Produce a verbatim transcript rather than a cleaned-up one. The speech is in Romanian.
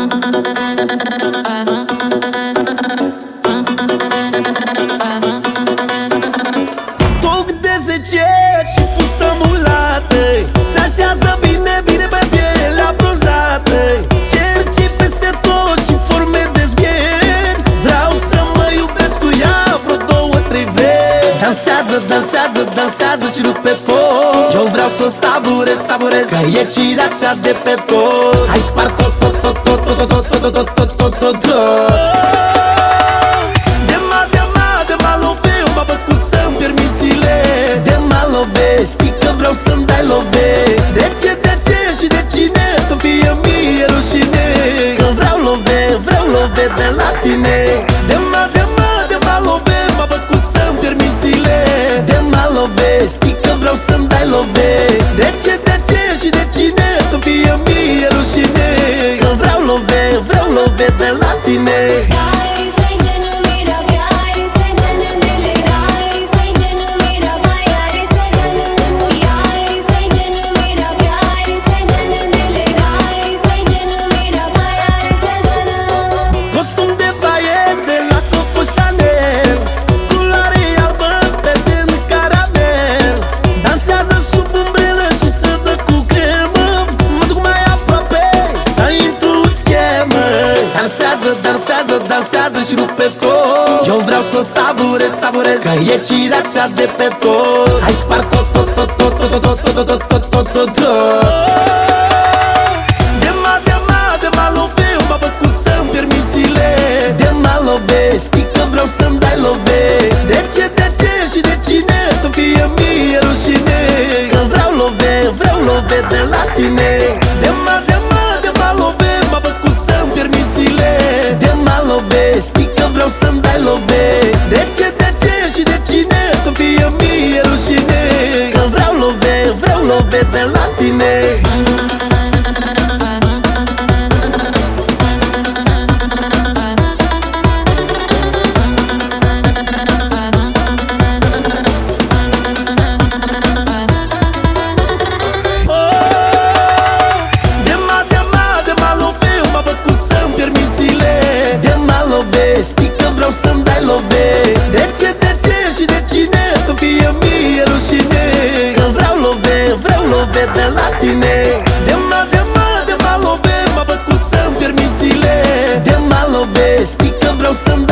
Toc de zece și fustă mulată, se așează bine, bine pe pielea bronzată. Cerci peste tot și forme de zbieri, vreau să mă iubesc cu ea vreo două, trei veri. Dansează, dansează, dansează și rupe tot. Eu vreau să o savurez, savurez, că e cireașa de pe tot. Hai spart tot, tot, tot, tot, tot, tot, tot, tot, tot, tot, tot, tot, tot. Știi că vreau să-mi dai love. De ce, de ce și de cine să fie mie rușine? Că vreau love, vreau love de la tine. De ma, de ma, de ma love, m-a făcut să-mi pierd zile. De ma love, știi că vreau să-mi dai love. De ce, de ce și de cine să fie mie rușine? Că vreau love, vreau love de la tine. Dansează, dansează, dansează și rupe tot. Eu vreau să o savurez, savurez, că e cireașa de pe tot. Hai spart tot, tot, tot, tot, tot, tot, tot, tot, tot, tot, tot, tot, tot. De ma, de ma, de ma love, m-a făcut să-mi pierd mințile. De ma love, știi că vreau să-mi dai love. De ce, de ce și de cine să fie mie rușine? Că vreau love, vreau love de la tine. De ma, de ma, de ma love, m-a făcut să-mi pierd mințile. De ma love, știi că vreau să-mi dai love. De ce, de ce și de cine să fie mie rușine? Că vreau love, vreau love de la tine. Știi că vreau să-mi dai love. De ce, de ce și de cine să fie mie rușine? Că vreau love, vreau love de la tine. De ma, de ma, de ma love, m-a făcut să-mi pierd mințile. De ma love, știi că vreau să-mi dai